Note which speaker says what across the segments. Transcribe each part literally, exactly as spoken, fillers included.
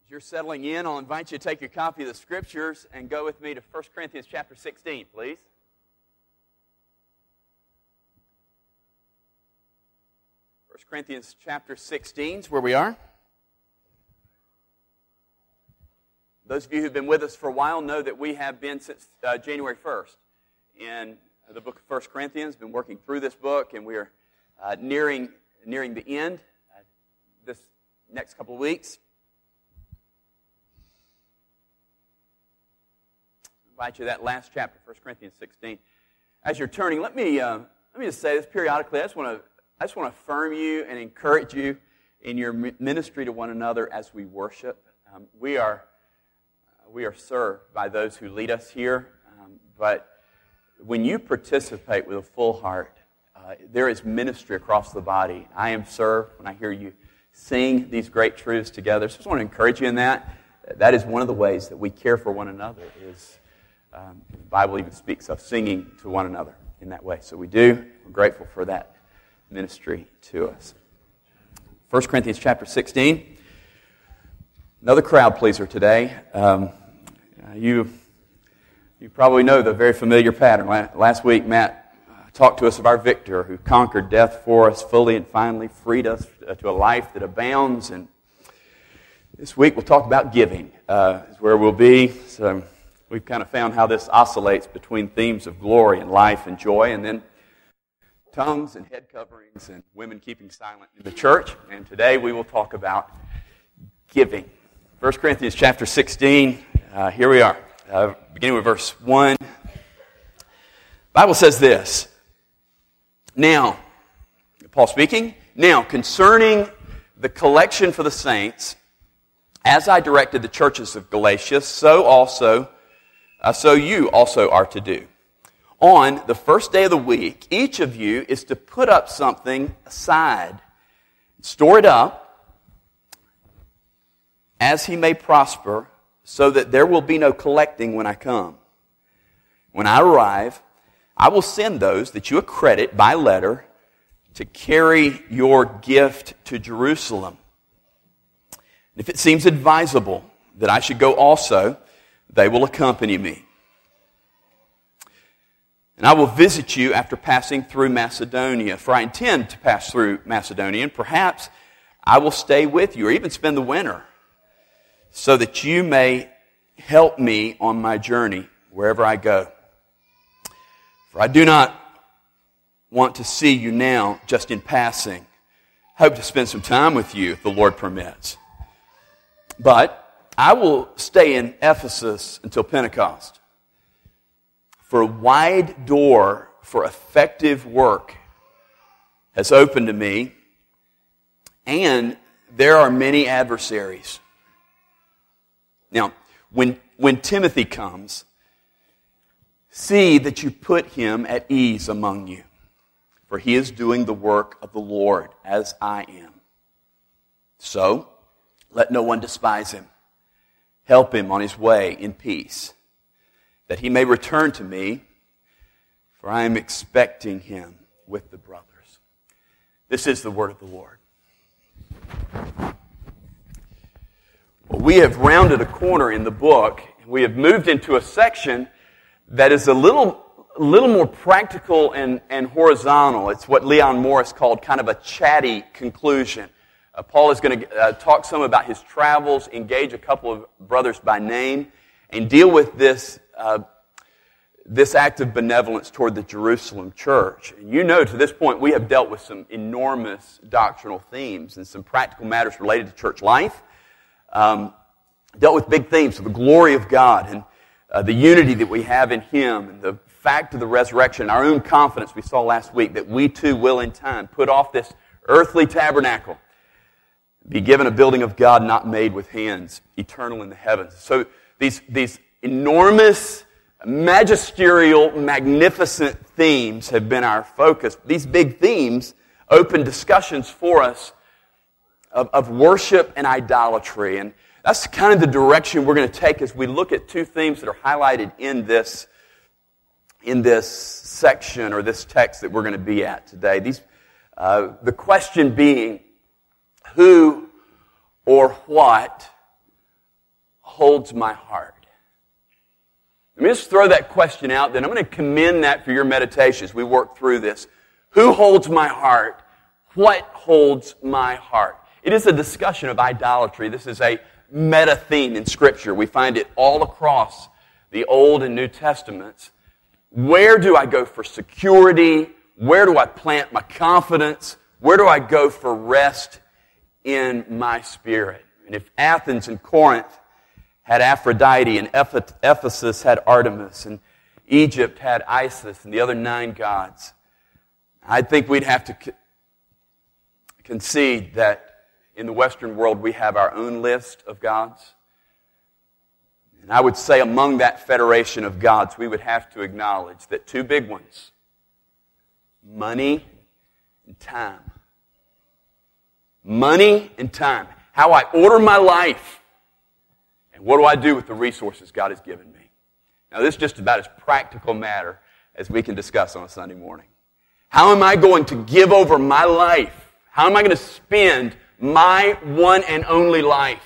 Speaker 1: As you're settling in, I'll invite you to take your copy of the Scriptures and go with me to First Corinthians chapter sixteen, please. First Corinthians chapter sixteen is where we are. Those of you who've been with us for a while know that we have been since uh, January first in the book of First Corinthians, been working through this book, and we are uh, nearing, nearing the end uh, this next couple of weeks. I invite you to that last chapter, First Corinthians sixteen. As you're turning, let me uh, let me just say this periodically. I just want to I just want to affirm you and encourage you in your ministry to one another as we worship. Um, we are uh, we are served by those who lead us here, um, but when you participate with a full heart, uh, there is ministry across the body. I am served when I hear you sing these great truths together. So I just want to encourage you in that. That is one of the ways that we care for one another. Is Um, the Bible even speaks of singing to one another in that way. So we do. We're grateful for that ministry to us. First Corinthians chapter sixteen. Another crowd pleaser today. Um, you, you probably know the very familiar pattern. Last week, Matt uh, talked to us of our victor who conquered death for us fully and finally freed us uh, to a life that abounds. And this week we'll talk about giving. Uh, is where we'll be. So we've kind of found how this oscillates between themes of glory and life and joy, and then tongues and head coverings and women keeping silent in the church. And today we will talk about giving. First Corinthians chapter sixteen, uh, here we are, uh, beginning with verse one. The Bible says this, Now, Paul speaking, Now concerning the collection for the saints, as I directed the churches of Galatia, so also Uh, so you also are to do. On the first day of the week, each of you is to put up something aside. Store it up as he may prosper, so that there will be no collecting when I come. When I arrive, I will send those that you accredit by letter to carry your gift to Jerusalem. If it seems advisable that I should go also, they will accompany me. And I will visit you after passing through Macedonia, for I intend to pass through Macedonia, and perhaps I will stay with you, or even spend the winter, so that you may help me on my journey wherever I go. For I do not want to see you now just in passing. I hope to spend some time with you if the Lord permits. But I will stay in Ephesus until Pentecost. For a wide door for effective work has opened to me, and there are many adversaries. Now, when, when Timothy comes, see that you put him at ease among you, for he is doing the work of the Lord as I am. So, let no one despise him. Help him on his way in peace, that he may return to me, for I am expecting him with the brothers. This is the word of the Lord. Well, we have rounded a corner in the book. We have moved into a section that is a little, a little more practical and, and horizontal. It's what Leon Morris called kind of a chatty conclusion. Uh, Paul is going to uh, talk some about his travels, engage a couple of brothers by name, and deal with this uh, this act of benevolence toward the Jerusalem church. And you know, to this point, we have dealt with some enormous doctrinal themes and some practical matters related to church life. Um, dealt with big themes of the glory of God and uh, the unity that we have in Him and the fact of the resurrection, our own confidence we saw last week that we too will in time put off this earthly tabernacle, be given a building of God not made with hands, eternal in the heavens. So these, these enormous, magisterial, magnificent themes have been our focus. These big themes open discussions for us of, of worship and idolatry. And that's kind of the direction we're going to take as we look at two themes that are highlighted in this, in this section or this text that we're going to be at today. These, uh, the question being, who or what holds my heart? Let me just throw that question out, then I'm going to commend that for your meditation as we work through this. Who holds my heart? What holds my heart? It is a discussion of idolatry. This is a meta theme in Scripture. We find it all across the Old and New Testaments. Where do I go for security? Where do I plant my confidence? Where do I go for rest in my spirit? And if Athens and Corinth had Aphrodite, and Ephesus had Artemis, and Egypt had Isis and the other nine gods, I think we'd have to co- concede that in the Western world we have our own list of gods. And I would say among that federation of gods, we would have to acknowledge that two big ones, money and time. Money and time. How I order my life. And what do I do with the resources God has given me? Now, this is just about as practical matter as we can discuss on a Sunday morning. How am I going to give over my life? How am I going to spend my one and only life?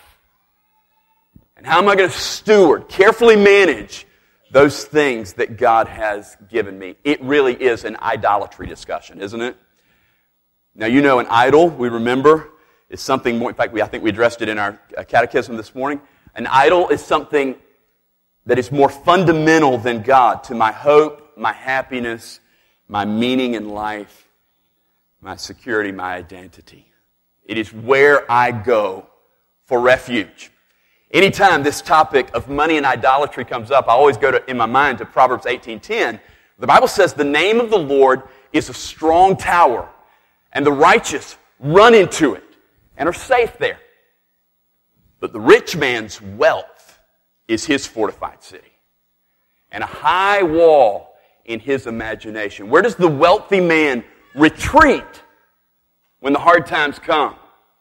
Speaker 1: And how am I going to steward, carefully manage those things that God has given me? It really is an idolatry discussion, isn't it? Now, you know, an idol, we remember, is something more. In fact, we, I think we addressed it in our catechism this morning. An idol is something that is more fundamental than God to my hope, my happiness, my meaning in life, my security, my identity. It is where I go for refuge. Anytime this topic of money and idolatry comes up, I always go to, in my mind to Proverbs eighteen ten. The Bible says, the name of the Lord is a strong tower, and the righteous run into it and are safe there. But the rich man's wealth is his fortified city, and a high wall in his imagination. Where does the wealthy man retreat when the hard times come?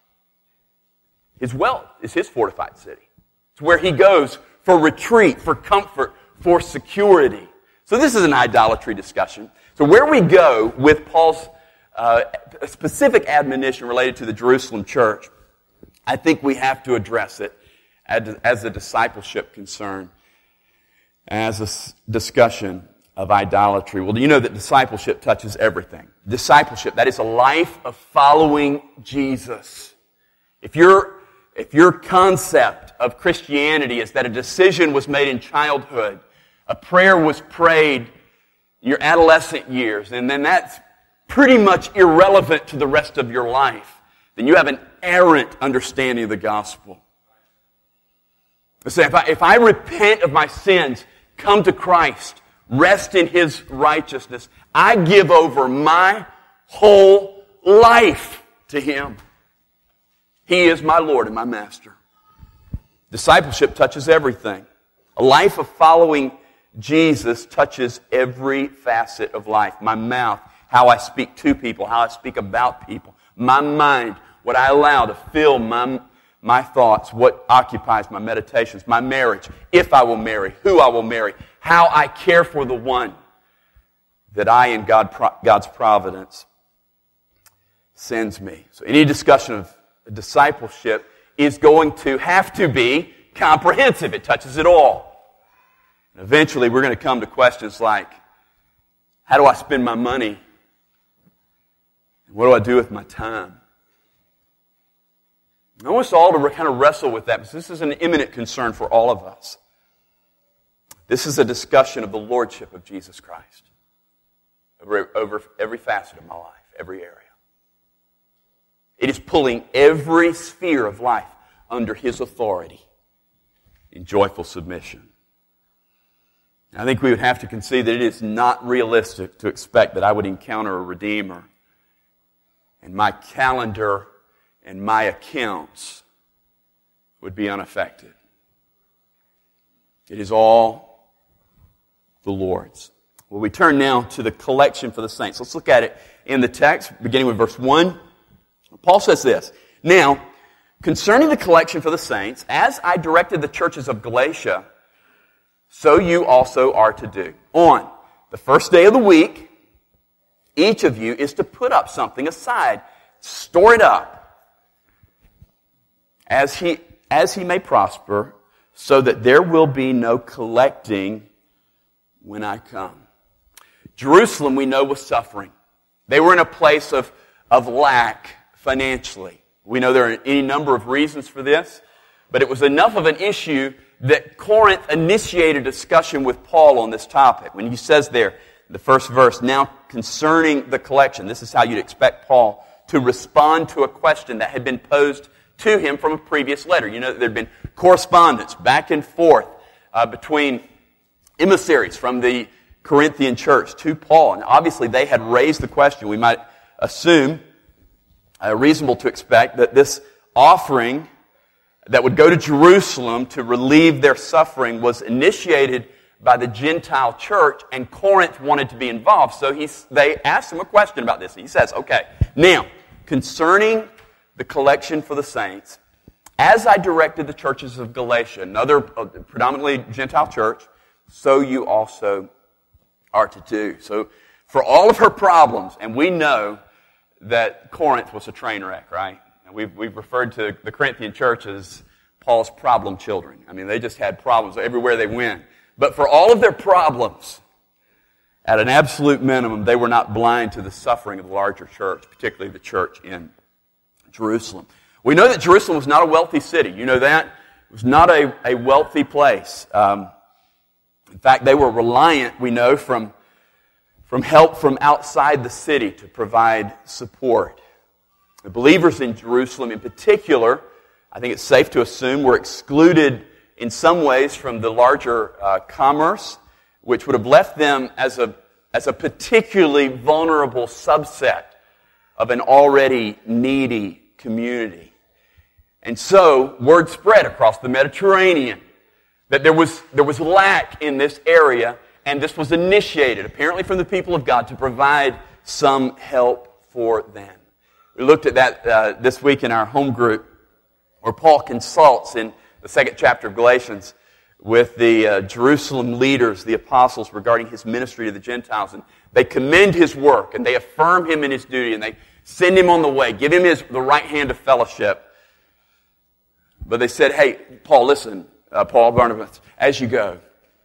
Speaker 1: His wealth is his fortified city. It's where he goes for retreat, for comfort, for security. So this is an idolatry discussion. So where we go with Paul's uh, specific admonition related to the Jerusalem church, I think we have to address it as, as a discipleship concern, as a s- discussion of idolatry. Well, do you know that discipleship touches everything? Discipleship, that is a life of following Jesus. If your, if your concept of Christianity is that a decision was made in childhood, a prayer was prayed in your adolescent years, and then that's pretty much irrelevant to the rest of your life, then you have an errant understanding of the gospel. Say, if I, if I repent of my sins, come to Christ, rest in His righteousness, I give over my whole life to Him. He is my Lord and my Master. Discipleship touches everything. A life of following Jesus touches every facet of life. My mouth, how I speak to people, how I speak about people. My mind, what I allow to fill my, my thoughts, what occupies my meditations. My marriage, if I will marry, who I will marry, how I care for the one that I in God, God's providence sends me. So any discussion of discipleship is going to have to be comprehensive. It touches it all. And eventually we're going to come to questions like, how do I spend my money? What do I do with my time? I want us all to kind of wrestle with that, because this is an imminent concern for all of us. This is a discussion of the lordship of Jesus Christ over, over every facet of my life, every area. It is pulling every sphere of life under His authority in joyful submission. I think we would have to concede that it is not realistic to expect that I would encounter a Redeemer and my calendar and my accounts would be unaffected. It is all the Lord's. Well, we turn now to the collection for the saints. Let's look at it in the text, beginning with verse one. Paul says this, "Now, concerning the collection for the saints, as I directed the churches of Galatia, so you also are to do. On the first day of the week, each of you is to put up something aside, store it up, as he, as he may prosper, so that there will be no collecting when I come. Jerusalem, we know, was suffering. They were in a place of, of lack financially. We know there are any number of reasons for this, but it was enough of an issue that Corinth initiated a discussion with Paul on this topic. When he says there, in the first verse, now concerning the collection, this is how you'd expect Paul to respond to a question that had been posed to him from a previous letter. You know that there had been correspondence back and forth uh, between emissaries from the Corinthian church to Paul. And obviously they had raised the question. We might assume, uh, reasonable to expect, that this offering that would go to Jerusalem to relieve their suffering was initiated by the Gentile church, and Corinth wanted to be involved. So he, they asked him a question about this. He says, okay, now, concerning the collection for the saints, as I directed the churches of Galatia, another uh, predominantly Gentile church, so you also are to do. So for all of her problems, and we know that Corinth was a train wreck, right? And we've, we've referred to the Corinthian church as Paul's problem children. I mean, they just had problems everywhere they went. But for all of their problems, at an absolute minimum, they were not blind to the suffering of the larger church, particularly the church in Jerusalem. We know that Jerusalem was not a wealthy city. You know that? It was not a, a wealthy place. Um, in fact, they were reliant, we know, from, from help from outside the city to provide support. The believers in Jerusalem in particular, I think it's safe to assume, were excluded in some ways from the larger uh, commerce, which would have left them as a, as a particularly vulnerable subset of an already needy community. And so, word spread across the Mediterranean that there was, there was lack in this area, and this was initiated, apparently from the people of God, to provide some help for them. We looked at that uh, this week in our home group, where Paul consults in the second chapter of Galatians with the uh, Jerusalem leaders, the apostles, regarding his ministry to the Gentiles. And they commend his work, and they affirm him in his duty, and they send him on the way, give him his, the right hand of fellowship. But they said, hey, Paul, listen, uh, Paul, Barnabas, as you go,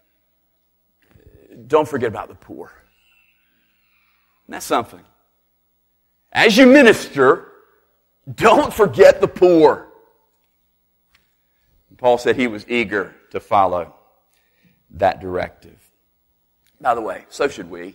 Speaker 1: don't forget about the poor. And that's something. As you minister, don't forget the poor. Paul said he was eager to follow that directive. By the way, so should we.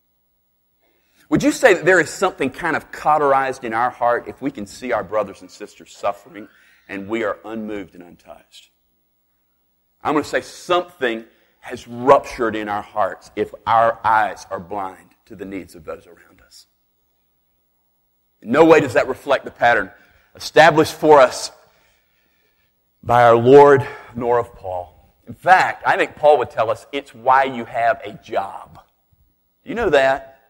Speaker 1: Would you say that there is something kind of cauterized in our heart if we can see our brothers and sisters suffering and we are unmoved and untouched? I'm going to say something has ruptured in our hearts if our eyes are blind to the needs of those around us. In no way does that reflect the pattern established for us by our Lord nor of Paul. In fact, I think Paul would tell us it's why you have a job. Do you know that?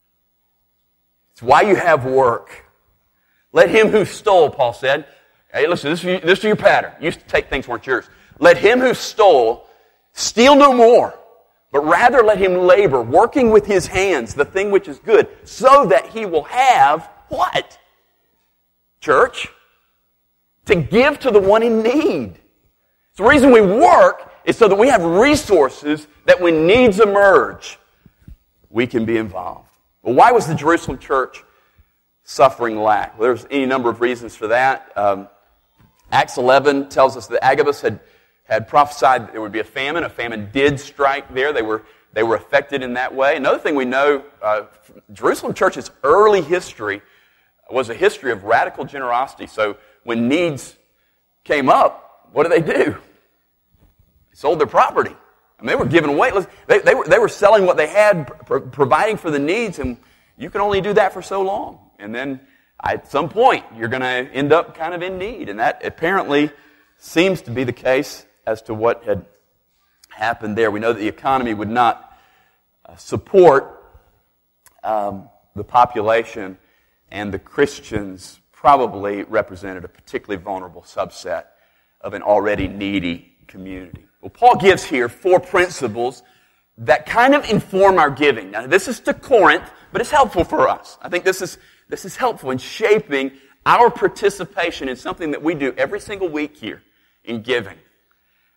Speaker 1: It's why you have work. Let him who stole, Paul said, hey, listen, this is, this is your pattern. You used to take things weren't yours. Let him who stole steal no more, but rather let him labor, working with his hands, the thing which is good, so that he will have what? Church? To give to the one in need. So the reason we work is so that we have resources that when needs emerge, we can be involved. Well, why was the Jerusalem church suffering lack? Well, there's any number of reasons for that. Um, Acts eleven tells us that Agabus had, had prophesied that there would be a famine. A famine did strike there. They were, they were affected in that way. Another thing we know, uh, Jerusalem church's early history was a history of radical generosity. So when needs came up, what did they do? They sold their property. I mean, they were giving away. They, they, were, they were selling what they had, pro- providing for the needs, and you can only do that for so long. And then at some point, you're going to end up kind of in need. And that apparently seems to be the case as to what had happened there. We know that the economy would not uh, support um, the population, and the Christians probably represented a particularly vulnerable subset of an already needy community. Well, Paul gives here four principles that kind of inform our giving. Now, this is to Corinth, but it's helpful for us. I think this is, this is helpful in shaping our participation in something that we do every single week here in giving.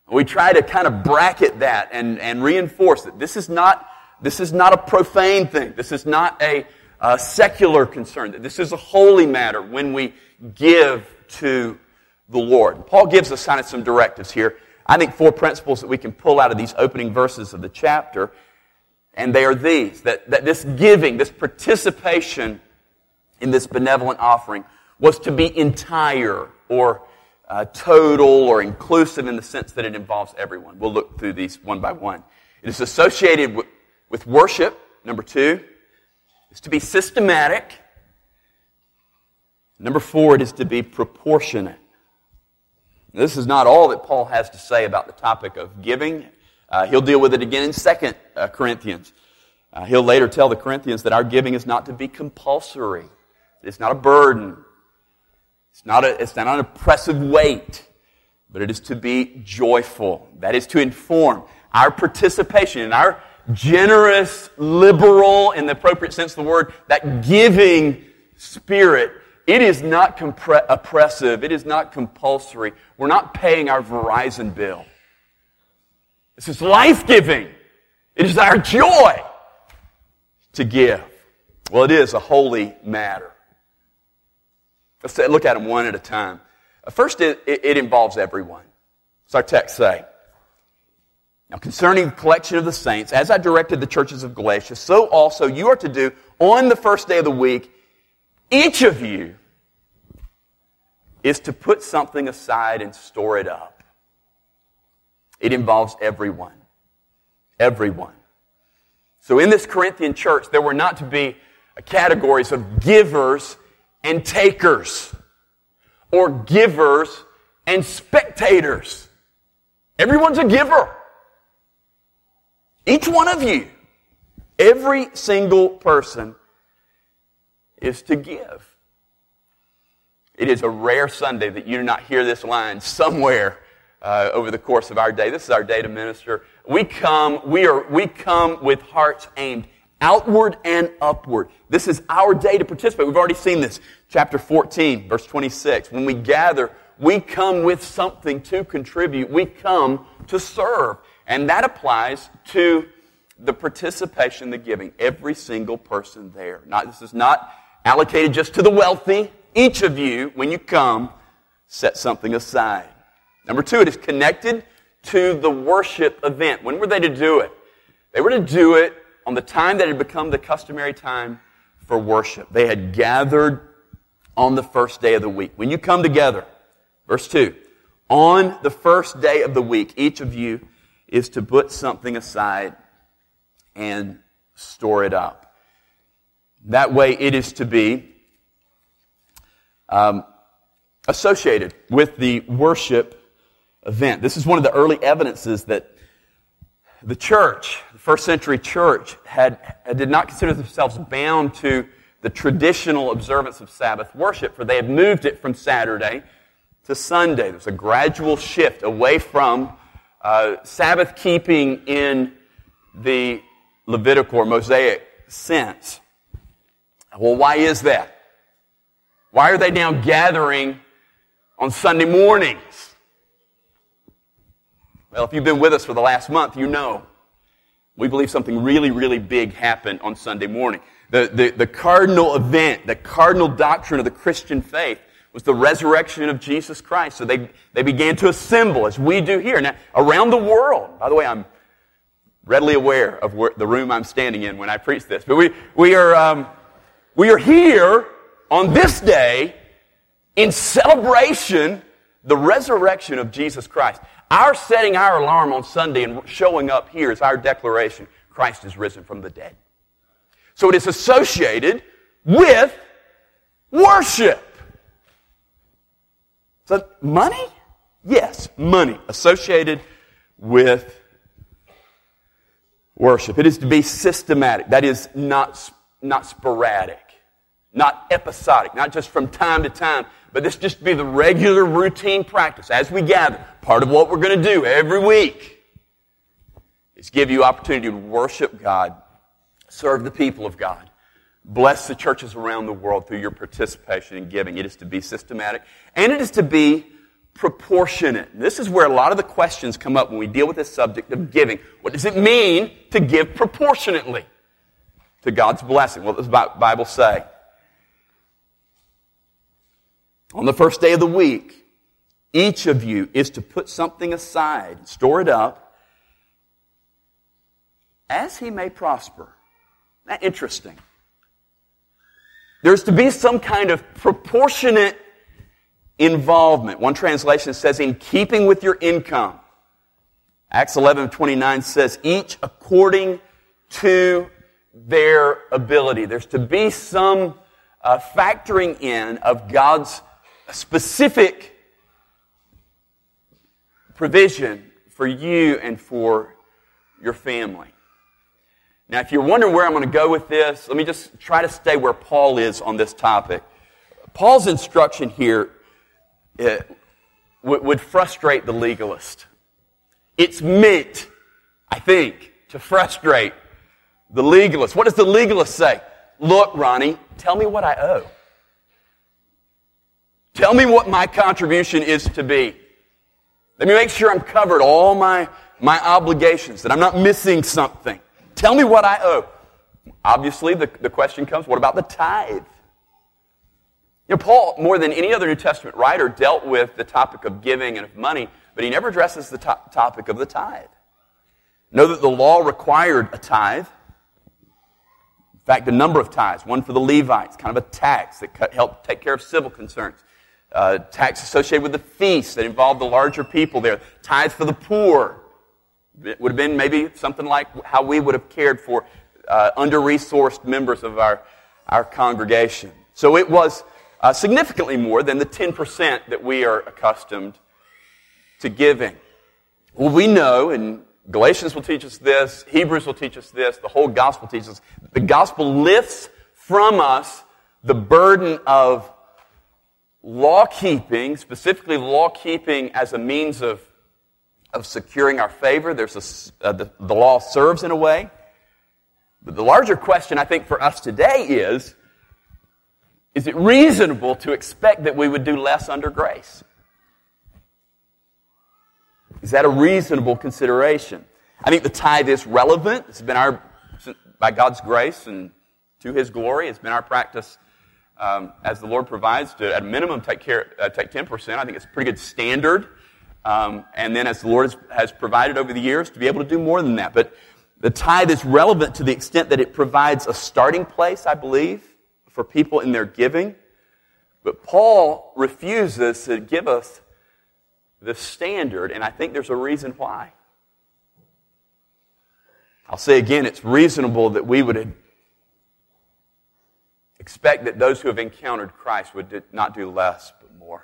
Speaker 1: We try to kind of bracket that and, and reinforce it. This is not, this is not a profane thing. This is not a, a secular concern. This is a holy matter when we give to the Lord. Paul gives us kind of some directives here. I think four principles that we can pull out of these opening verses of the chapter, and they are these, that, that this giving, this participation in this benevolent offering was to be entire or uh, total or inclusive in the sense that it involves everyone. We'll look through these one by one. It is associated with, with worship, number two. It's to be systematic. Number four, it is to be proportionate. This is not all that Paul has to say about the topic of giving. Uh, he'll deal with it again in Second uh, Corinthians. Uh, he'll later tell the Corinthians that our giving is not to be compulsory. It's not a burden. It's not, a, it's not an oppressive weight. But it is to be joyful. That is to inform our participation in our generous, liberal, in the appropriate sense of the word, that giving spirit. It is not compre- oppressive. It is not compulsory. We're not paying our Verizon bill. This is life-giving. It is our joy to give. Well, it is a holy matter. Let's look at them one at a time. First, it, it involves everyone. What's our text say? Now, concerning the collection of the saints, as I directed the churches of Galatia, so also you are to do on the first day of the week. Each of you is to put something aside and store it up. It involves everyone. Everyone. So in this Corinthian church, there were not to be categories of givers and takers, or givers and spectators. Everyone's a giver. Each one of you, every single person, is to give. It is a rare Sunday that you do not hear this line somewhere uh, over the course of our day. This is our day to minister. We come, we are, we come with hearts aimed outward and upward. This is our day to participate. We've already seen this. Chapter fourteen, verse twenty-six. When we gather, we come with something to contribute. We come to serve. And that applies to the participation, the giving. Every single person there. Not, this is not allocated just to the wealthy. Each of you, when you come, set something aside. Number two, it is connected to the worship event. When were they to do it? They were to do it on the time that had become the customary time for worship. They had gathered on the first day of the week. When you come together, verse two, on the first day of the week, each of you is to put something aside and store it up. That way it is to be um, associated with the worship event. This is one of the early evidences that the church, the first century church, had, did not consider themselves bound to the traditional observance of Sabbath worship, for they had moved it from Saturday to Sunday. There's a gradual shift away from uh, Sabbath keeping in the Levitical or Mosaic sense. Well, why is that? Why are they now gathering on Sunday mornings? Well, if you've been with us for the last month, you know we believe something really, really big happened on Sunday morning. The, the, the cardinal event, the cardinal doctrine of the Christian faith was the resurrection of Jesus Christ. So they, they began to assemble, as we do here. Now, around the world, by the way, I'm readily aware of where, the room I'm standing in when I preach this. But we, we, are, um, we are here on this day in celebration the resurrection of Jesus Christ. Our setting our alarm on Sunday and showing up here is our declaration, Christ is risen from the dead. So it is associated with worship. So money? Yes, money associated with worship. It is to be systematic. That is not, not sporadic, not episodic, not just from time to time, but this just be the regular routine practice as we gather. Part of what we're going to do every week is give you opportunity to worship God, serve the people of God, bless the churches around the world through your participation in giving. It is to be systematic, and it is to be proportionate. This is where a lot of the questions come up when we deal with this subject of giving. What does it mean to give proportionately to God's blessing? What does the Bible say? On the first day of the week, each of you is to put something aside, store it up, as he may prosper. Isn't that interesting? There's to be some kind of proportionate involvement. One translation says, in keeping with your income. Acts eleven twenty-nine says, each according to their ability. There's to be some uh, factoring in of God's specific provision for you and for your family. Now, if you're wondering where I'm going to go with this, let me just try to stay where Paul is on this topic. Paul's instruction here it, w- would frustrate the legalist. It's meant, I think, to frustrate the legalist. What does the legalist say? Look, Ronnie, tell me what I owe. Tell me what my contribution is to be. Let me make sure I'm covered, all my, my obligations, that I'm not missing something. Tell me what I owe. Obviously, the, the question comes, what about the tithe? You know, Paul, more than any other New Testament writer, dealt with the topic of giving and of money, but he never addresses the to- topic of the tithe. Know that the law required a tithe. In fact, a number of tithes. One for the Levites, kind of a tax that helped take care of civil concerns. Uh, tax associated with the feasts that involved the larger people there. Tithe for the poor. It would have been maybe something like how we would have cared for uh, under-resourced members of our, our congregation. So it was uh, significantly more than the ten percent that we are accustomed to giving. Well, we know, and Galatians will teach us this, Hebrews will teach us this, the whole gospel teaches us, the gospel lifts from us the burden of law-keeping, specifically law-keeping as a means of of securing our favor. There's a, uh, the, the law serves in a way. But the larger question, I think, for us today is, is it reasonable to expect that we would do less under grace? Is that a reasonable consideration? I think the tithe is relevant. It's been our, by God's grace and to His glory, it's been our practice um, as the Lord provides to, at a minimum, take care, uh, take ten percent. I think it's a pretty good standard. Um, and then as the Lord has, has provided over the years, to be able to do more than that. But the tithe is relevant to the extent that it provides a starting place, I believe, for people in their giving. But Paul refuses to give us the standard, and I think there's a reason why. I'll say again, it's reasonable that we would expect that those who have encountered Christ would not do less, but more.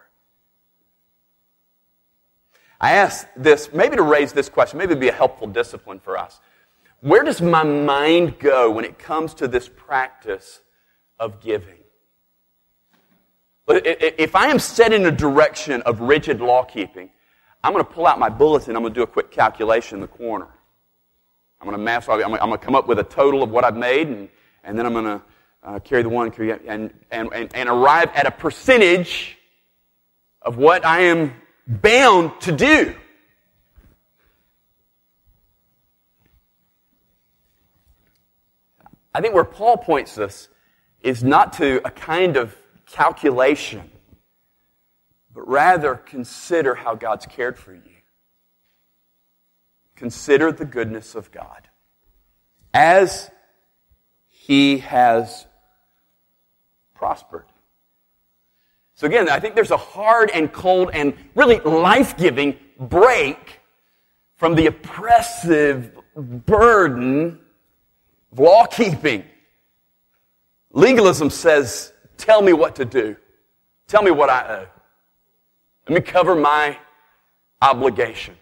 Speaker 1: I ask this, maybe to raise this question, maybe it'd be a helpful discipline for us. Where does my mind go when it comes to this practice of giving? If I am set in a direction of rigid law-keeping, I'm going to pull out my bulletin, I'm going to do a quick calculation in the corner. I'm going to mass, I'm going to come up with a total of what I've made, and, and then I'm going to uh, carry the one and, and, and, and arrive at a percentage of what I am bound to do. I think where Paul points us is not to a kind of calculation, but rather consider how God's cared for you. Consider the goodness of God as He has prospered. So again, I think there's a hard and cold and really life-giving break from the oppressive burden of law-keeping. Legalism says, tell me what to do. Tell me what I owe. Let me cover my obligation.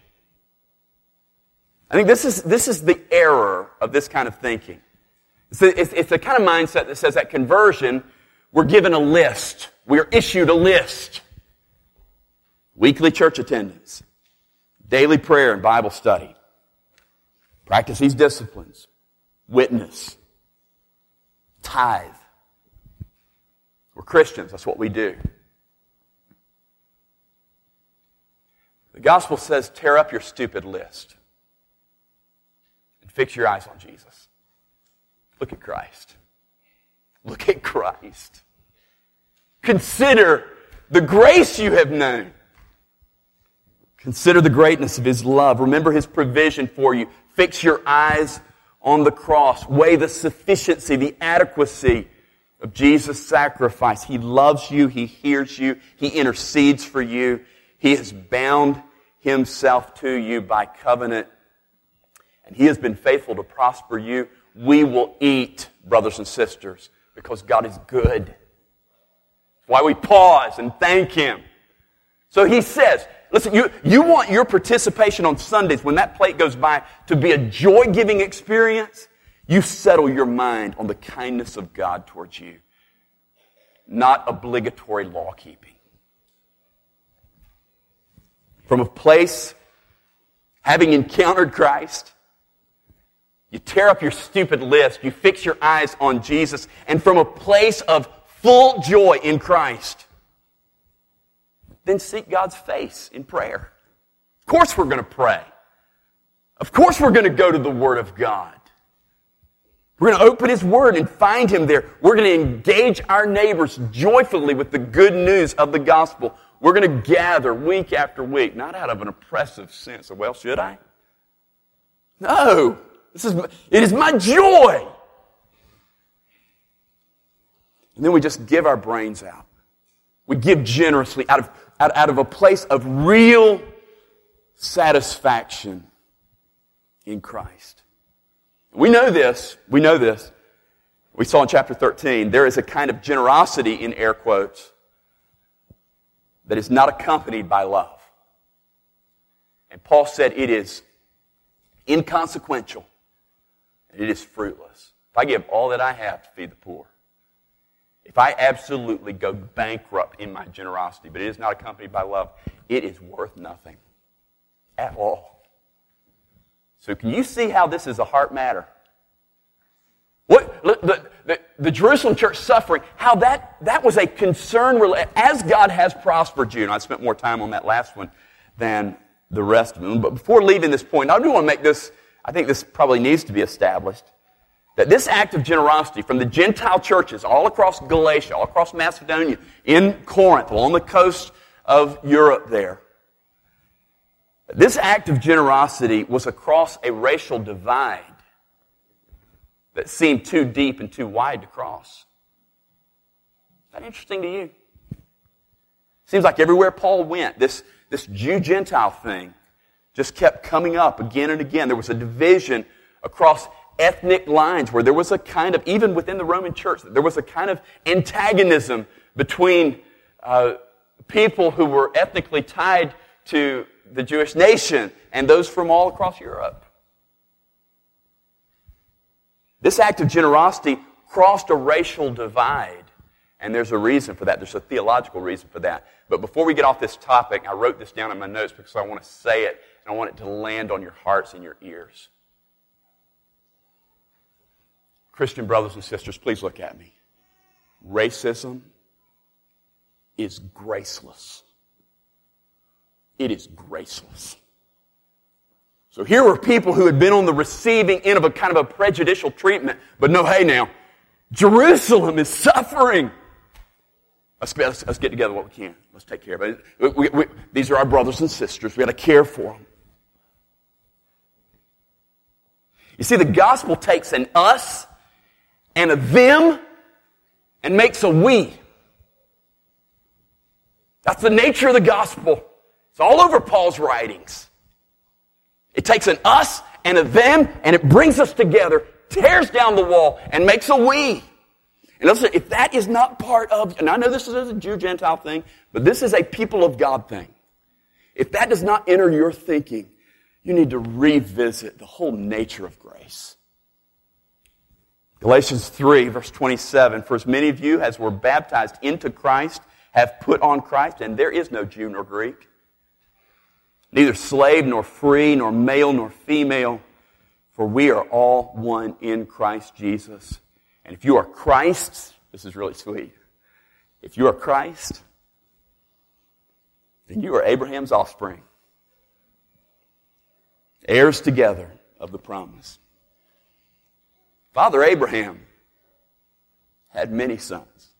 Speaker 1: I think this is, this is the error of this kind of thinking. It's, a, it's, it's the kind of mindset that says at conversion, we're given a list. We are issued a list. Weekly church attendance, daily prayer and Bible study, practice these disciplines, witness, tithe. We're Christians, that's what we do. The gospel says, tear up your stupid list and fix your eyes on Jesus. Look at Christ. Look at Christ. Consider the grace you have known. Consider the greatness of His love. Remember His provision for you. Fix your eyes on the cross. Weigh the sufficiency, the adequacy of Jesus' sacrifice. He loves you. He hears you. He intercedes for you. He has bound Himself to you by covenant. And He has been faithful to prosper you. We will eat, brothers and sisters, because God is good. That's why we pause and thank Him. So He says, listen, you, you want your participation on Sundays when that plate goes by to be a joy-giving experience? You settle your mind on the kindness of God towards you, not obligatory law-keeping. From a place, having encountered Christ, you tear up your stupid list, you fix your eyes on Jesus, and from a place of full joy in Christ, then seek God's face in prayer. Of course we're going to pray. Of course we're going to go to the Word of God. We're going to open His Word and find Him there. We're going to engage our neighbors joyfully with the good news of the gospel. We're going to gather week after week, not out of an oppressive sense of, well, should I? No. This is, it is my joy. And then we just give our brains out. We give generously out of, out, out of a place of real satisfaction in Christ. We know this. We know this. We saw in chapter thirteen, there is a kind of generosity, in air quotes, that is not accompanied by love. And Paul said it is inconsequential. And it is fruitless. If I give all that I have to feed the poor, if I absolutely go bankrupt in my generosity, but it is not accompanied by love, it is worth nothing at all. So can you see how this is a heart matter? What the, the, the Jerusalem church suffering, how that, that was a concern as God has prospered you. And I spent more time on that last one than the rest of them. But before leaving this point, I do want to make this, I think this probably needs to be established, that this act of generosity from the Gentile churches all across Galatia, all across Macedonia, in Corinth, along the coast of Europe there, this act of generosity was across a racial divide that seemed too deep and too wide to cross. Is that interesting to you? Seems like everywhere Paul went, this, this Jew-Gentile thing just kept coming up again and again. There was a division across ethnic lines where there was a kind of, even within the Roman church, there was a kind of antagonism between uh, people who were ethnically tied to the Jewish nation and those from all across Europe. This act of generosity crossed a racial divide, and there's a reason for that. There's a theological reason for that. But before we get off this topic, I wrote this down in my notes because I want to say it, and I want it to land on your hearts and your ears. Christian brothers and sisters, please look at me. Racism is graceless. It is graceless. So here were people who had been on the receiving end of a kind of a prejudicial treatment. But no, hey now, Jerusalem is suffering. Let's, let's, let's get together what we can. Let's take care of it. We, we, we, these are our brothers and sisters. We've got to care for them. You see, the gospel takes an us and a them and makes a we. That's the nature of the gospel. It's all over Paul's writings. It takes an us and a them, and it brings us together, tears down the wall, and makes a we. And listen, if that is not part of, and I know this is a Jew-Gentile thing, but this is a people of God thing. If that does not enter your thinking, you need to revisit the whole nature of grace. Galatians three, verse twenty-seven, for as many of you as were baptized into Christ have put on Christ, and there is no Jew nor Greek, neither slave nor free, nor male nor female, for we are all one in Christ Jesus. And if you are Christ's, this is really sweet. If you are Christ, then you are Abraham's offspring. Heirs together of the promise. Father Abraham had many sons.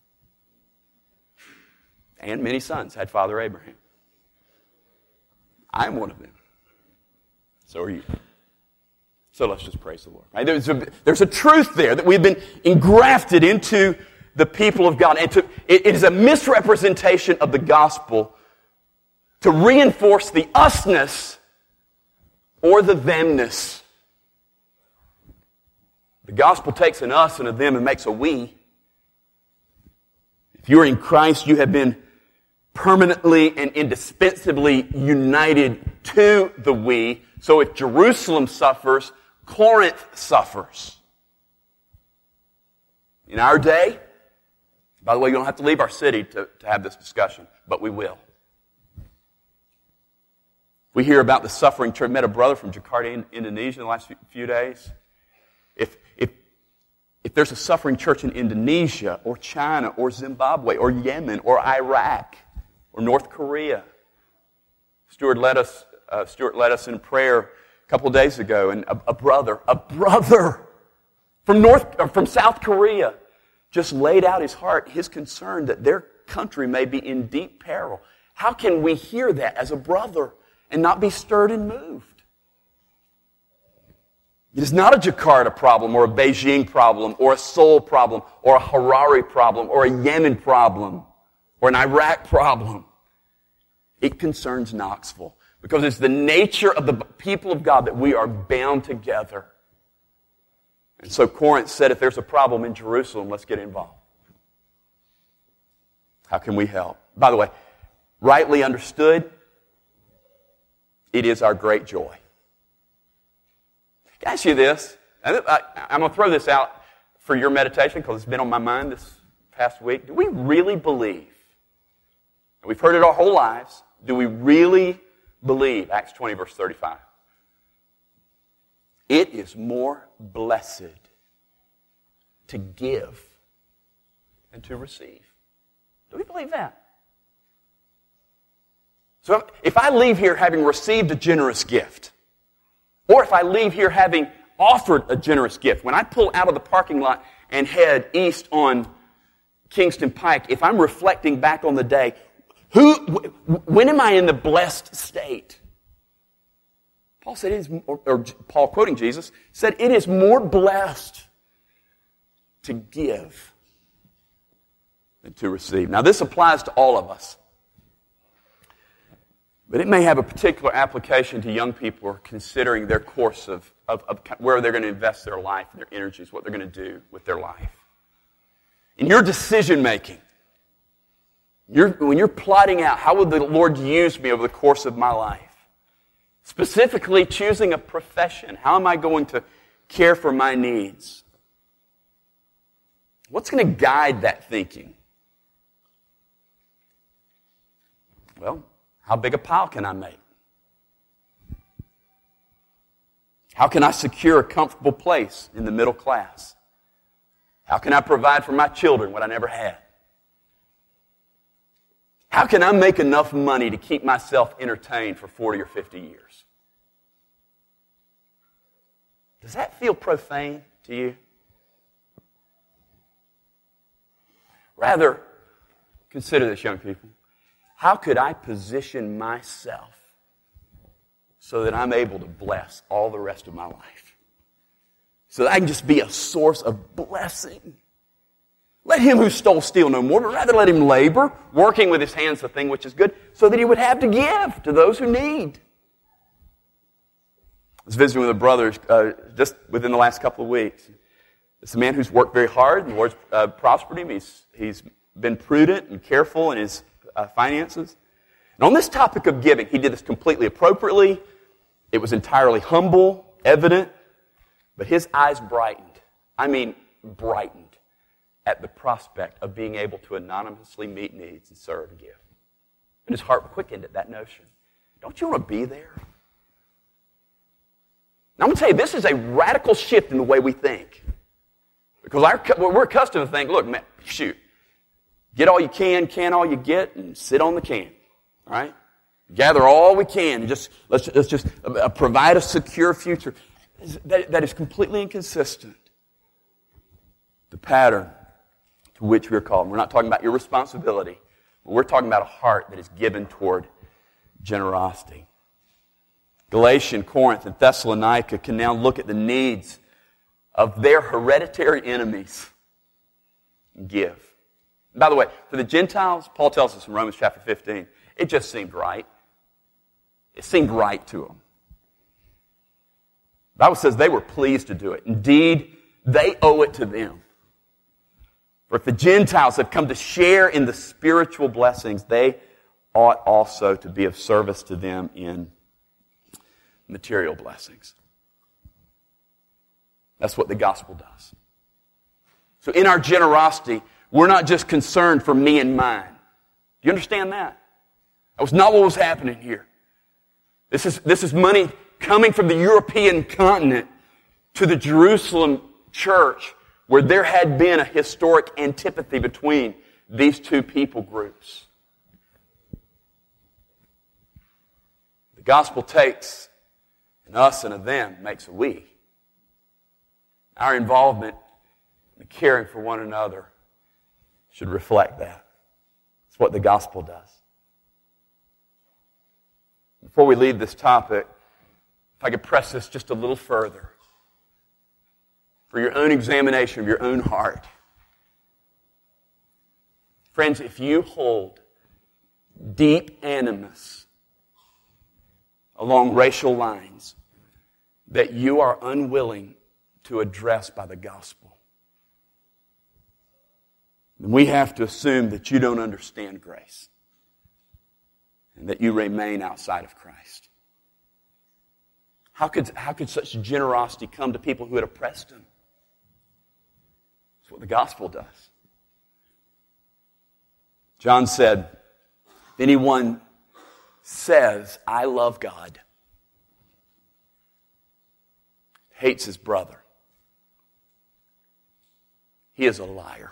Speaker 1: And many sons had Father Abraham. I am one of them. So are you. So let's just praise the Lord. Right? There's, a, there's a truth there that we've been engrafted into the people of God. And to, it, it is a misrepresentation of the gospel to reinforce the usness or the themness. The gospel takes an us and a them and makes a we. If you are in Christ, you have been permanently and indispensably united to the we. So if Jerusalem suffers, Corinth suffers. In our day, by the way, you don't have to leave our city to, to have this discussion, but we will. We hear about the suffering church. I met a brother from Jakarta, Indonesia in the last few days. If, if, if there's a suffering church in Indonesia or China or Zimbabwe or Yemen or Iraq or North Korea, Stuart led us, uh, Stuart led us in prayer a couple of days ago, and a, a brother, a brother from North, or from South Korea, just laid out his heart, his concern that their country may be in deep peril. How can we hear that as a brother and not be stirred and moved? It is not a Jakarta problem or a Beijing problem or a Seoul problem or a Harare problem or a Yemen problem or an Iraq problem. It concerns Knoxville because it's the nature of the people of God that we are bound together. And so Corinth said, if there's a problem in Jerusalem, let's get involved. How can we help? By the way, rightly understood, it is our great joy. Can I ask you this? I'm going to throw this out for your meditation because it's been on my mind this past week. Do we really believe, and we've heard it our whole lives, do we really believe, Acts twenty, verse thirty-five, it is more blessed to give than to receive? Do we believe that? So if I leave here having received a generous gift, or if I leave here having offered a generous gift, when I pull out of the parking lot and head east on Kingston Pike, if I'm reflecting back on the day, who, when am I in the blessed state? Paul said, it is, or, or Paul quoting Jesus, said, it is more blessed to give than to receive. Now this applies to all of us. But it may have a particular application to young people who are considering their course of, of, of where they're going to invest their life, their energies, what they're going to do with their life. In your decision making, you're, when you're plotting out, how will the Lord use me over the course of my life? Specifically choosing a profession. How am I going to care for my needs? What's going to guide that thinking? Well, how big a pile can I make? How can I secure a comfortable place in the middle class? How can I provide for my children what I never had? How can I make enough money to keep myself entertained for forty or fifty years? Does that feel profane to you? Rather, consider this, young people. How could I position myself so that I'm able to bless all the rest of my life? So that I can just be a source of blessing. Let him who stole steal no more, but rather let him labor, working with his hands the thing which is good, so that he would have to give to those who need. I was visiting with a brother uh, just within the last couple of weeks. It's a man who's worked very hard, and the Lord's uh, prospered him. He's, he's been prudent and careful in his uh, finances. And on this topic of giving, he did this completely appropriately. It was entirely humble, evident, but his eyes brightened. I mean, brightened at the prospect of being able to anonymously meet needs and serve and give. And his heart quickened at that notion. Don't you want to be there? Now, I'm going to tell you, this is a radical shift in the way we think. Because our, we're accustomed to think, look, man, shoot, get all you can, can all you get, and sit on the can. All right? Gather all we can. And just let's, let's just uh, provide a secure future. That, that is completely inconsistent. The pattern to which we're called. We're not talking about irresponsibility. But we're talking about a heart that is given toward generosity. Galatians, Corinth, and Thessalonica can now look at the needs of their hereditary enemies and give. And by the way, for the Gentiles, Paul tells us in Romans chapter fifteen, it just seemed right. It seemed right to them. The Bible says they were pleased to do it. Indeed, they owe it to them. For if the Gentiles have come to share in the spiritual blessings, they ought also to be of service to them in material blessings. That's what the gospel does. So in our generosity, we're not just concerned for me and mine. Do you understand that? That was not what was happening here. This is, this is money coming from the European continent to the Jerusalem church, where there had been a historic antipathy between these two people groups. The gospel takes an us and a them, makes a we. Our involvement in caring for one another should reflect that. It's what the gospel does. Before we leave this topic, if I could press this just a little further, for your own examination of your own heart. Friends, if you hold deep animus along racial lines that you are unwilling to address by the gospel, then we have to assume that you don't understand grace and that you remain outside of Christ. How could, how could such generosity come to people who had oppressed him? That's what the gospel does. John said, if anyone says, I love God, hates his brother, he is a liar.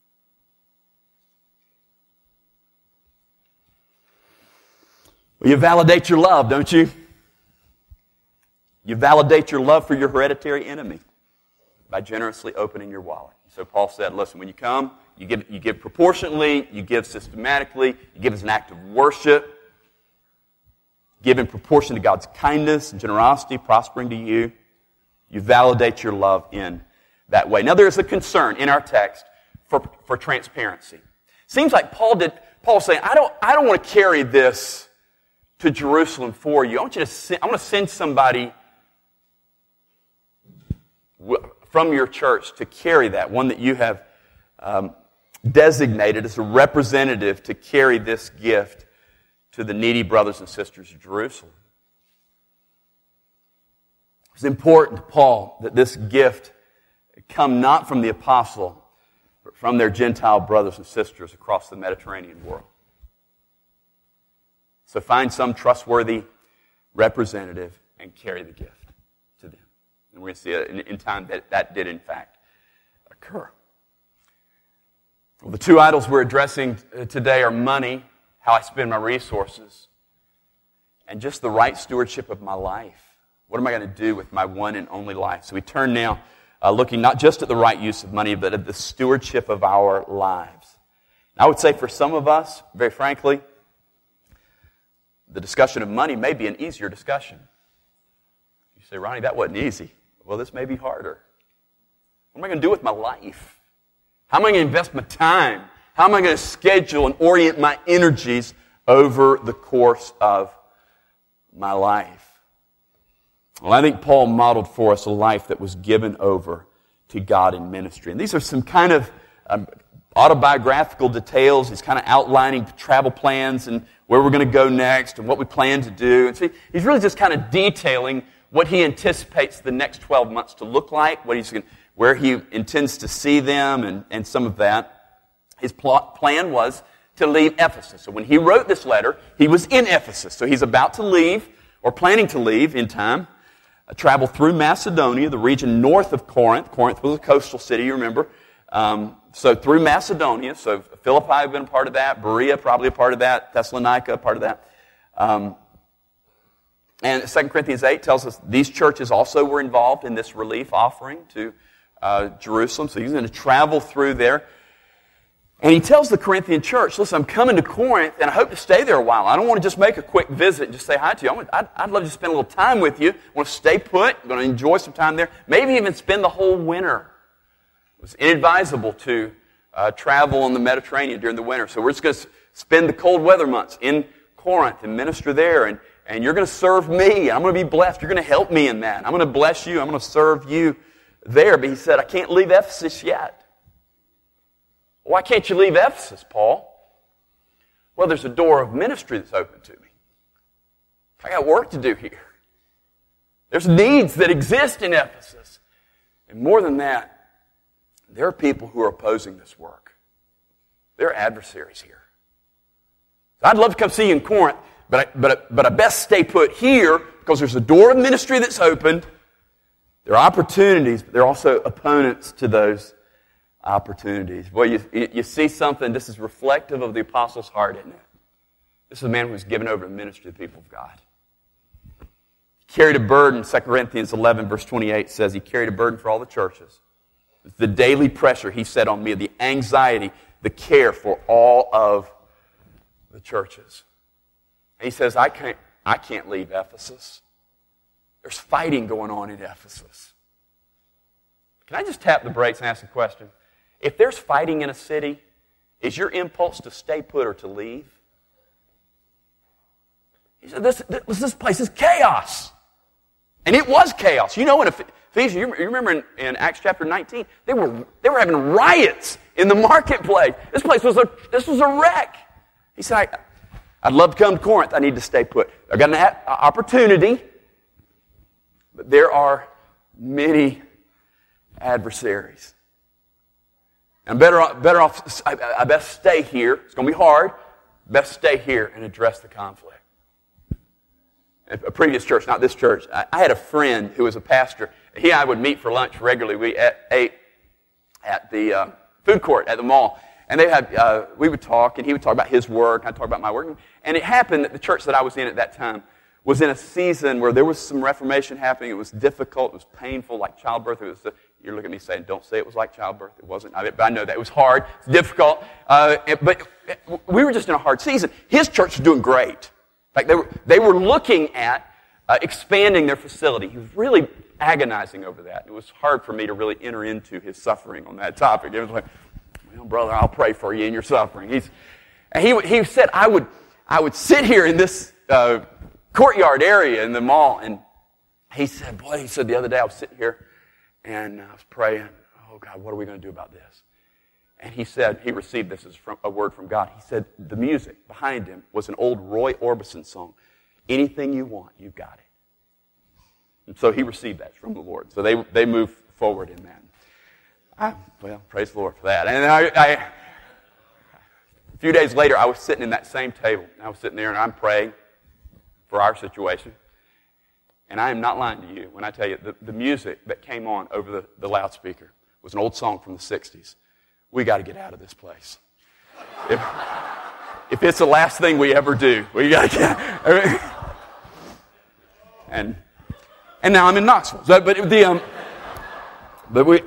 Speaker 1: Well, you validate your love, don't you? You validate your love for your hereditary enemy by generously opening your wallet. So Paul said, listen, when you come, you give, you give proportionately, you give systematically, you give as an act of worship, give in proportion to God's kindness and generosity prospering to you. You validate your love in that way. Now there is a concern in our text for, for transparency. Seems like Paul did, Paul's saying, I don't, I don't want to carry this to Jerusalem for you. I want you to send, I want to send somebody from your church to carry that, one that you have um, designated as a representative to carry this gift to the needy brothers and sisters of Jerusalem. It's important to Paul that this gift come not from the apostle, but from their Gentile brothers and sisters across the Mediterranean world. So find some trustworthy representative and carry the gift to them. And we're going to see in, in time that that did in fact occur. Well, the two idols we're addressing today are money, how I spend my resources, and just the right stewardship of my life. What am I going to do with my one and only life? So we turn now uh, looking not just at the right use of money, but at the stewardship of our lives. And I would say for some of us, very frankly, the discussion of money may be an easier discussion. You say, Ronnie, that wasn't easy. Well, this may be harder. What am I going to do with my life? How am I going to invest my time? How am I going to schedule and orient my energies over the course of my life? Well, I think Paul modeled for us a life that was given over to God in ministry. And these are some kind of um, autobiographical details. He's kind of outlining travel plans and where we're going to go next and what we plan to do. And so he's really just kind of detailing what he anticipates the next twelve months to look like, what he's going, where he intends to see them, and, and some of that. His plot, plan was to leave Ephesus. So when he wrote this letter, he was in Ephesus. So he's about to leave, or planning to leave in time, uh, travel through Macedonia, the region north of Corinth. Corinth was a coastal city, you remember. Um, so through Macedonia, so Philippi had been a part of that, Berea probably a part of that, Thessalonica a part of that. Um, and Second Corinthians eight tells us these churches also were involved in this relief offering to uh, Jerusalem. So he's going to travel through there. And he tells the Corinthian church, listen, I'm coming to Corinth, and I hope to stay there a while. I don't want to just make a quick visit and just say hi to you. I want, I'd, I'd love to spend a little time with you. I want to stay put. I'm going to enjoy some time there. Maybe even spend the whole winter. It was inadvisable to uh, travel on the Mediterranean during the winter. So we're just going to spend the cold weather months in Corinth and minister there. And, and you're going to serve me. I'm going to be blessed. You're going to help me in that. I'm going to bless you. I'm going to serve you there. But he said, I can't leave Ephesus yet. Why can't you leave Ephesus, Paul? Well, there's a door of ministry that's open to me. I got work to do here. There's needs that exist in Ephesus. And more than that, there are people who are opposing this work. There are adversaries here. I'd love to come see you in Corinth, but I, but, I, but I best stay put here because there's a door of ministry that's opened. There are opportunities, but there are also opponents to those opportunities. Well, you, you see something, this is reflective of the apostle's heart, isn't it? This is a man who was given over to the ministry to the people of God. He carried a burden. Second Corinthians eleven, verse twenty-eight says he carried a burden for all the churches. It's the daily pressure, he said, on me, the anxiety, the care for all of the churches. And he says, I can't, I can't leave Ephesus. There's fighting going on in Ephesus. Can I just tap the brakes and ask a question? If there's fighting in a city, is your impulse to stay put or to leave? He said, this, this, this place is chaos. And it was chaos. You know, in Ephesians, you remember in, in Acts chapter nineteen, they were, they were having riots in the marketplace. This place was a, this was a wreck. He said, I, I'd love to come to Corinth. I need to stay put. I've got an opportunity, but there are many adversaries. I'm better off, better off I, I best stay here. It's going to be hard. Best stay here and address the conflict. At a previous church, not this church, I, I had a friend who was a pastor. He and I would meet for lunch regularly. We at, ate at the uh, food court at the mall. And they had, uh, we would talk, and he would talk about his work, and I'd talk about my work. And it happened that the church that I was in at that time was in a season where there was some reformation happening. It was difficult. It was painful, like childbirth. It was. Uh, You're looking at me saying, don't say it was like childbirth. It wasn't. I, but I know that. It was hard. It's difficult. Uh, but we were just in a hard season. His church was doing great. In fact, they were, they were looking at uh, expanding their facility. He was really agonizing over that. It was hard for me to really enter into his suffering on that topic. It was like, well, brother, I'll pray for you in your suffering. He's, and he, he said, I would, I would sit here in this uh, courtyard area in the mall. And he said, boy, he said the other day I was sitting here, and I was praying, oh, God, what are we going to do about this? And he said, he received this as from, a word from God. He said the music behind him was an old Roy Orbison song. Anything you want, you've got it. And so he received that from the Lord. So they they moved forward in that. I, well, praise the Lord for that. And I, I, a few days later, I was sitting in that same table. I was sitting there, and I'm praying for our situation. And I am not lying to you when I tell you the, the music that came on over the, the loudspeaker was an old song from the sixties. We got to get out of this place. If, if it's the last thing we ever do, we got to get out. And, and now I'm in Knoxville. So, but the, um, but we,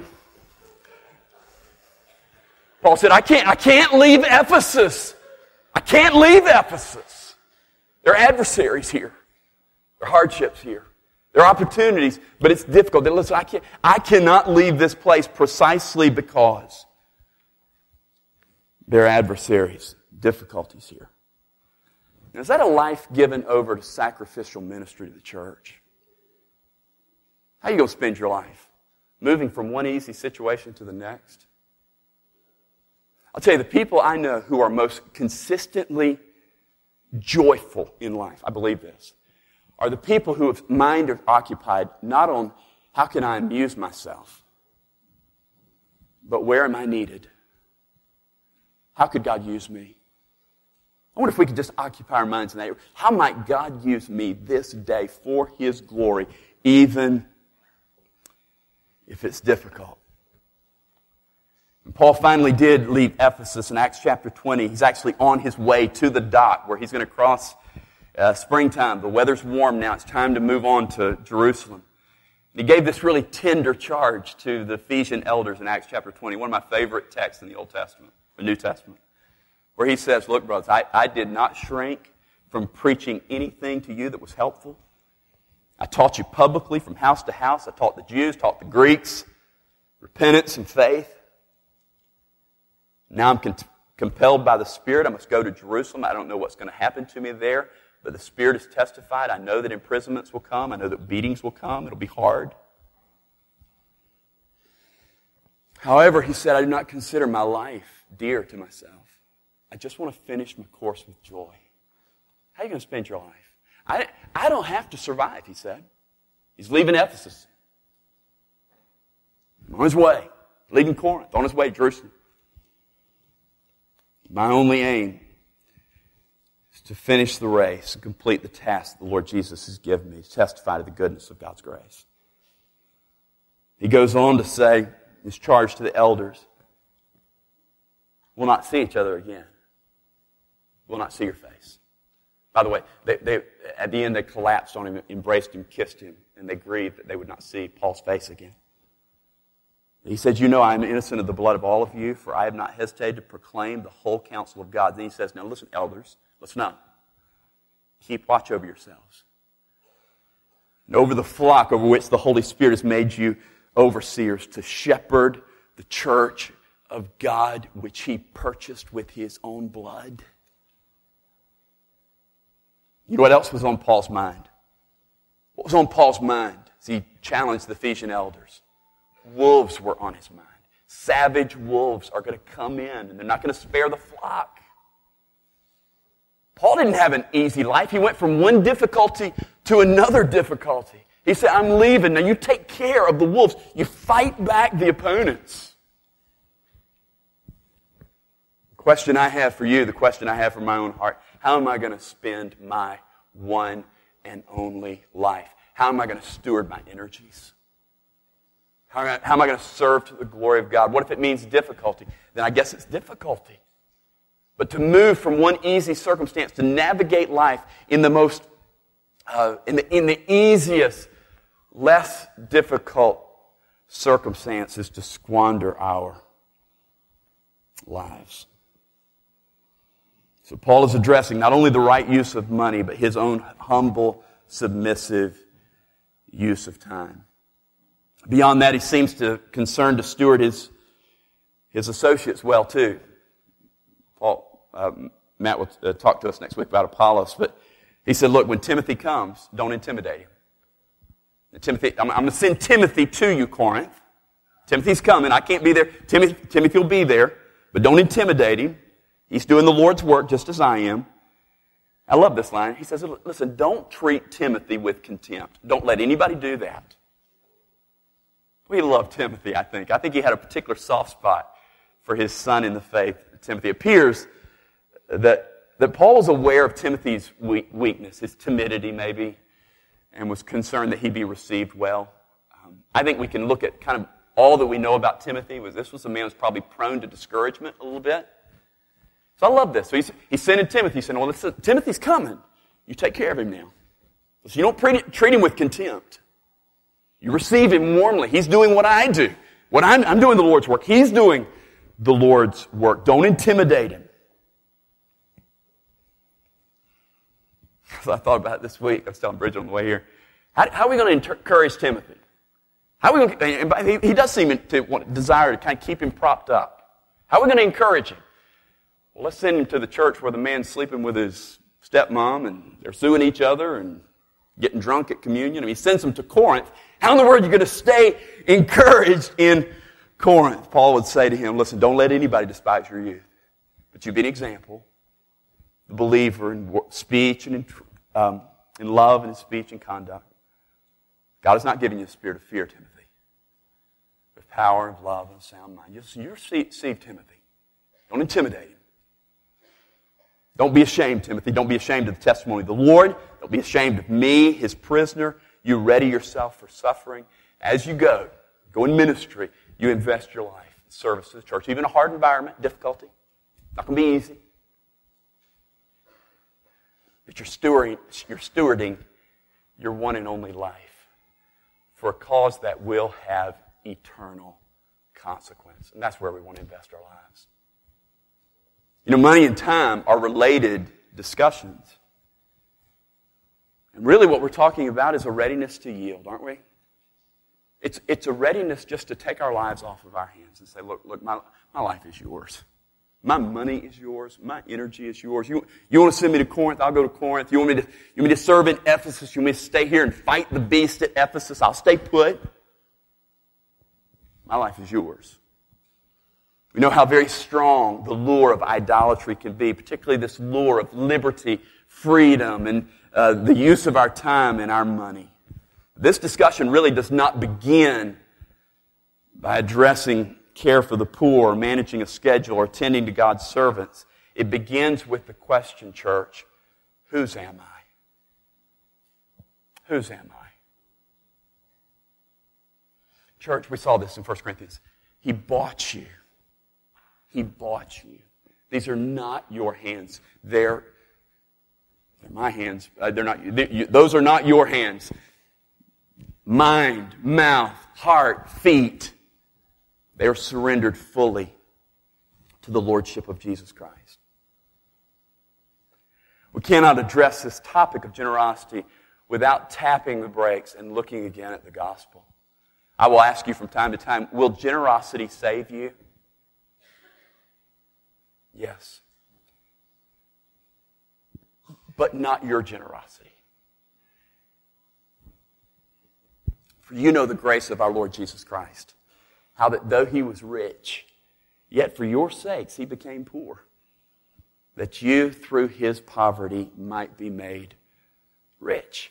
Speaker 1: Paul said, I can't, I can't leave Ephesus. I can't leave Ephesus. There are adversaries here. There are hardships here. There are opportunities, but it's difficult. Listen, I can't, I cannot leave this place precisely because there are adversaries, difficulties here. Now, is that a life given over to sacrificial ministry to the church? How are you going to spend your life? Moving from one easy situation to the next? I'll tell you, the people I know who are most consistently joyful in life, I believe this, are the people who have mind are occupied not on how can I amuse myself, but where am I needed? How could God use me? I wonder if we could just occupy our minds in that area. How might God use me this day for His glory, even if it's difficult? And Paul finally did leave Ephesus in Acts chapter twenty. He's actually on his way to the dock where he's going to cross Uh, springtime, the weather's warm now. It's time to move on to Jerusalem. And he gave this really tender charge to the Ephesian elders in Acts chapter twenty, one of my favorite texts in the Old Testament, the New Testament, where he says, look, brothers, I, I did not shrink from preaching anything to you that was helpful. I taught you publicly from house to house. I taught the Jews, taught the Greeks, repentance and faith. Now I'm con- compelled by the Spirit. I must go to Jerusalem. I don't know what's going to happen to me there. But the Spirit has testified. I know that imprisonments will come. I know that beatings will come. It'll be hard. However, he said, I do not consider my life dear to myself. I just want to finish my course with joy. How are you going to spend your life? I, I don't have to survive, he said. He's leaving Ephesus. On his way. Leaving Corinth. On his way to Jerusalem. My only aim to finish the race and complete the task the Lord Jesus has given me, to testify to the goodness of God's grace. He goes on to say, his charge to the elders, we'll not see each other again. We'll not see your face. By the way, they, they, at the end they collapsed on him, embraced him, kissed him, and they grieved that they would not see Paul's face again. He said, you know I am innocent of the blood of all of you, for I have not hesitated to proclaim the whole counsel of God. Then he says, now listen, elders, listen up. Keep watch over yourselves. And over the flock over which the Holy Spirit has made you overseers to shepherd the church of God, which he purchased with his own blood. You know what else was on Paul's mind? What was on Paul's mind as he challenged the Ephesian elders? Wolves were on his mind. Savage wolves are going to come in, and they're not going to spare the flock. Paul didn't have an easy life. He went from one difficulty to another difficulty. He said, I'm leaving. Now you take care of the wolves. You fight back the opponents. The question I have for you, the question I have for my own heart, how am I going to spend my one and only life? How am I going to steward my energies? How am I, how am I going to serve to the glory of God? What if it means difficulty? Then I guess it's difficulty. But to move from one easy circumstance, to navigate life in the most, uh, in the in the easiest, less difficult circumstances, to squander our lives. So Paul is addressing not only the right use of money, but his own humble, submissive use of time. Beyond that, he seems to concerned to steward his, his associates well too. Paul, uh, Matt will uh, talk to us next week about Apollos, but he said, look, when Timothy comes, don't intimidate him. And Timothy, I'm, I'm going to send Timothy to you, Corinth. Timothy's coming. I can't be there. Timothy, Timothy will be there, but don't intimidate him. He's doing the Lord's work just as I am. I love this line. He says, listen, don't treat Timothy with contempt. Don't let anybody do that. We love Timothy, I think. I think he had a particular soft spot for his son in the faith, Timothy. It appears that, that Paul was aware of Timothy's weakness, his timidity maybe, and was concerned that he be received well. Um, I think we can look at kind of all that we know about Timothy. Was this was a man who was probably prone to discouragement a little bit. So I love this. So he's, he's sending Timothy, saying, well, listen, Timothy's coming. You take care of him now. So you don't treat, treat him with contempt. You receive him warmly. He's doing what I do. What I'm, I'm doing the Lord's work. He's doing the Lord's work. Don't intimidate him. So I thought about it this week. I was telling Bridget on the way here. How, how are we going to encourage Timothy? How are we going to, he, he does seem to want, desire to kind of keep him propped up. How are we going to encourage him? Well, let's send him to the church where the man's sleeping with his stepmom and they're suing each other and getting drunk at communion. I mean, he sends him to Corinth. How in the world are you going to stay encouraged in Corinth? Paul would say to him, listen, don't let anybody despise your youth. But you be an example, the believer in speech and in, um, in love and in speech and conduct. God has not given you a spirit of fear, Timothy, but power of love and a sound mind. You, you receive Timothy. Don't intimidate him. Don't be ashamed, Timothy. Don't be ashamed of the testimony of the Lord. Don't be ashamed of me, his prisoner. You ready yourself for suffering. As you go, go in ministry, you invest your life in service to the church. Even a hard environment, difficulty, not going to be easy. That you're stewarding, you're stewarding your one and only life for a cause that will have eternal consequence. And that's where we want to invest our lives. You know, money and time are related discussions. And really what we're talking about is a readiness to yield, aren't we? It's, it's a readiness just to take our lives off of our hands and say, look, look, my, my life is yours. My money is yours. My energy is yours. You, you want to send me to Corinth? I'll go to Corinth. You want me to, you want me to serve in Ephesus? You want me to stay here and fight the beast at Ephesus? I'll stay put. My life is yours. We know how very strong the lure of idolatry can be, particularly this lure of liberty, freedom, and uh, the use of our time and our money. This discussion really does not begin by addressing care for the poor, managing a schedule, or tending to God's servants. It begins with the question, church, whose am I? Whose am I? Church, we saw this in First Corinthians. He bought you. He bought you. These are not your hands. They're, they're my hands. Uh, they're not. They, you, those are not your hands. Mind, mouth, heart, feet. They are surrendered fully to the Lordship of Jesus Christ. We cannot address this topic of generosity without tapping the brakes and looking again at the gospel. I will ask you from time to time, will generosity save you? Yes. But not your generosity. For you know the grace of our Lord Jesus Christ, how that though He was rich, yet for your sakes He became poor, that you through His poverty might be made rich.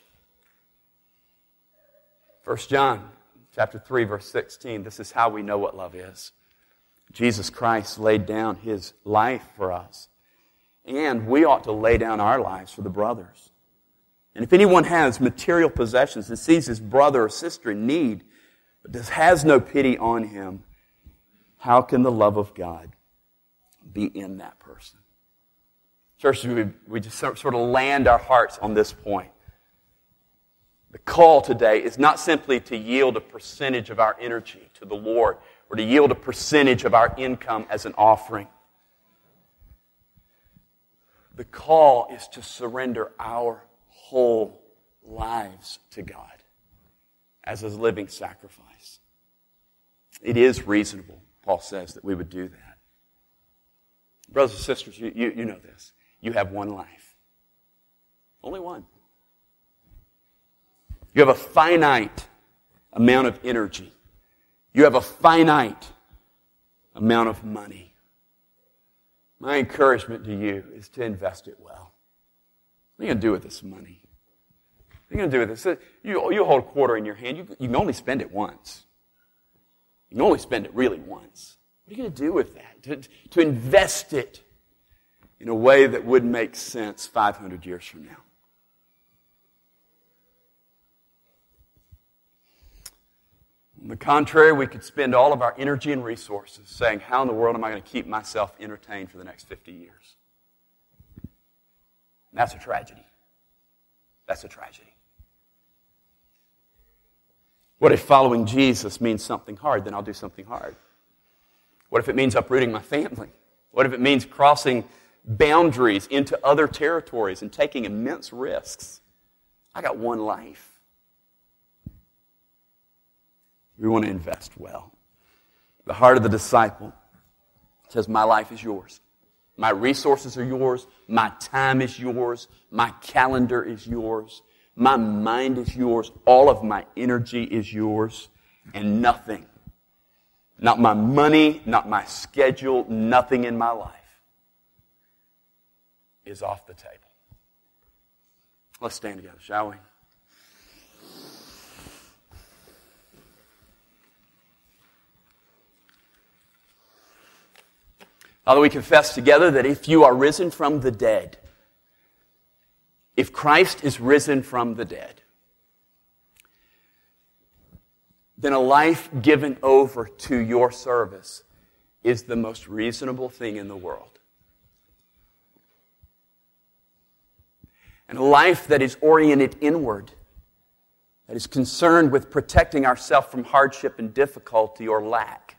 Speaker 1: First John chapter three, verse sixteen, this is how we know what love is. Jesus Christ laid down His life for us, and we ought to lay down our lives for the brothers. And if anyone has material possessions and sees his brother or sister in need, but does, has no pity on him, how can the love of God be in that person? Church, we, we just sort of land our hearts on this point. The call today is not simply to yield a percentage of our energy to the Lord or to yield a percentage of our income as an offering. The call is to surrender our whole lives to God as a living sacrifice. It is reasonable, Paul says, that we would do that. Brothers and sisters, you, you, you know this. You have one life. Only one. You have a finite amount of energy. You have a finite amount of money. My encouragement to you is to invest it well. What are you going to do with this money? What are you going to do with this? You, you hold a quarter in your hand. You, you can only spend it once. You can only spend it really once. What are you going to do with that? To, to invest it in a way that would make sense five hundred years from now. On the contrary, we could spend all of our energy and resources saying, how in the world am I going to keep myself entertained for the next fifty years? And that's a tragedy. That's a tragedy. What if following Jesus means something hard? Then I'll do something hard. What if it means uprooting my family? What if it means crossing boundaries into other territories and taking immense risks? I got one life. We want to invest well. The heart of the disciple says, my life is yours. My resources are yours. My time is yours. My calendar is yours. My mind is yours. All of my energy is yours. And nothing, not my money, not my schedule, nothing in my life is off the table. Let's stand together, shall we? Father, we confess together that if you are risen from the dead, if Christ is risen from the dead, then a life given over to your service is the most reasonable thing in the world. and a life that is oriented inward, that is concerned with protecting ourselves from hardship and difficulty or lack,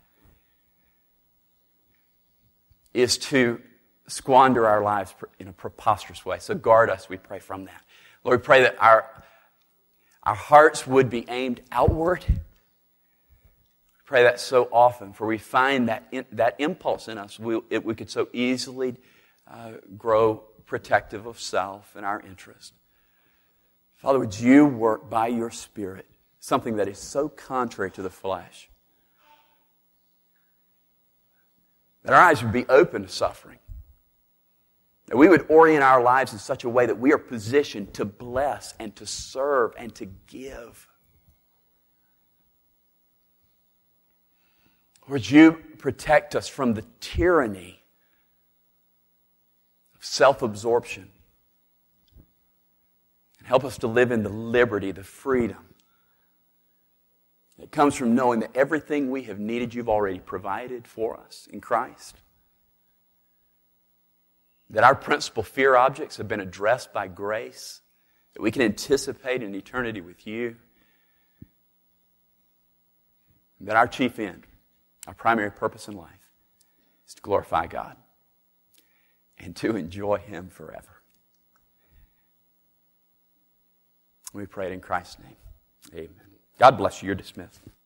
Speaker 1: is to squander our lives in a preposterous way. So guard us, we pray, from that. Lord, we pray that our, our hearts would be aimed outward. We pray that so often, for we find that in, that impulse in us, we, it, we could so easily uh, grow protective of self and our interest. Father, would you work by your Spirit something that is so contrary to the flesh, that our eyes would be open to suffering, that we would orient our lives in such a way that we are positioned to bless and to serve and to give. Would you protect us from the tyranny of self-absorption and help us to live in the liberty, the freedom that comes from knowing that everything we have needed you've already provided for us in Christ. That our principal fear objects have been addressed by grace, that we can anticipate an eternity with you, and that our chief end, our primary purpose in life, is to glorify God and to enjoy Him forever. We pray it in Christ's name. Amen. God bless you. You're dismissed.